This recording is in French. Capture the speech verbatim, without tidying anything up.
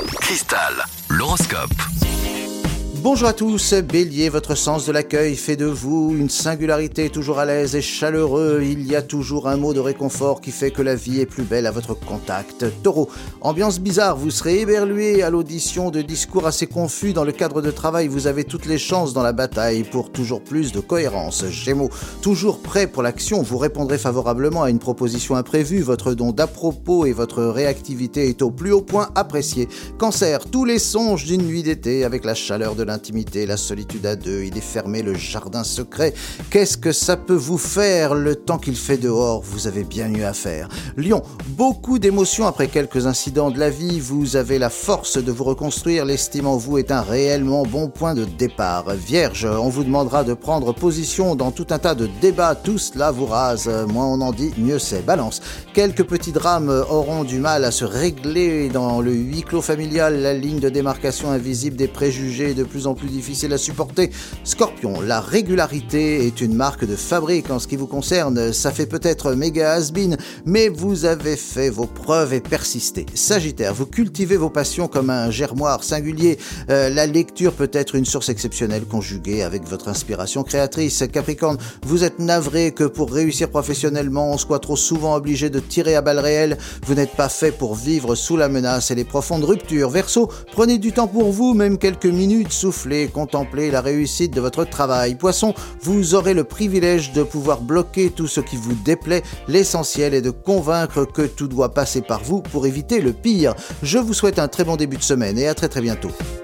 Cristal, l'horoscope. Bonjour à tous, Bélier, votre sens de l'accueil fait de vous une singularité toujours à l'aise et chaleureux. Il y a toujours un mot de réconfort qui fait que la vie est plus belle à votre contact. Taureau, ambiance bizarre, vous serez éberlué à l'audition de discours assez confus. Dans le cadre de travail, vous avez toutes les chances dans la bataille pour toujours plus de cohérence. Gémeaux, toujours prêt pour l'action, vous répondrez favorablement à une proposition imprévue. Votre don d'à-propos et votre réactivité est au plus haut point apprécié. Cancer, tous les songes d'une nuit d'été avec la chaleur de l'intimité, la solitude à deux, il est fermé, le jardin secret. Qu'est-ce que ça peut vous faire le temps qu'il fait dehors? Vous avez bien mieux à faire. Lion, beaucoup d'émotions après quelques incidents de la vie. Vous avez la force de vous reconstruire. L'estime en vous est un réellement bon point de départ. Vierge, on vous demandera de prendre position dans tout un tas de débats. Tout cela vous rase. Moins on en dit, mieux c'est. Balance, quelques petits drames auront du mal à se régler dans le huis clos familial. La ligne de démarcation invisible des préjugés de plus en plus difficile à supporter. Scorpion, la régularité est une marque de fabrique. En ce qui vous concerne, ça fait peut-être méga has-been, mais vous avez fait vos preuves et persisté. Sagittaire, vous cultivez vos passions comme un germoir singulier. Euh, la lecture peut être une source exceptionnelle conjuguée avec votre inspiration créatrice. Capricorne, vous êtes navré que pour réussir professionnellement, on soit trop souvent obligé de tirer à balles réelles. Vous n'êtes pas fait pour vivre sous la menace et les profondes ruptures. Verseau, prenez du temps pour vous, même quelques minutes. Soufflez, contemplez la réussite de votre travail. Poisson, vous aurez le privilège de pouvoir bloquer tout ce qui vous déplaît. L'essentiel est de convaincre que tout doit passer par vous pour éviter le pire. Je vous souhaite un très bon début de semaine et à très très bientôt.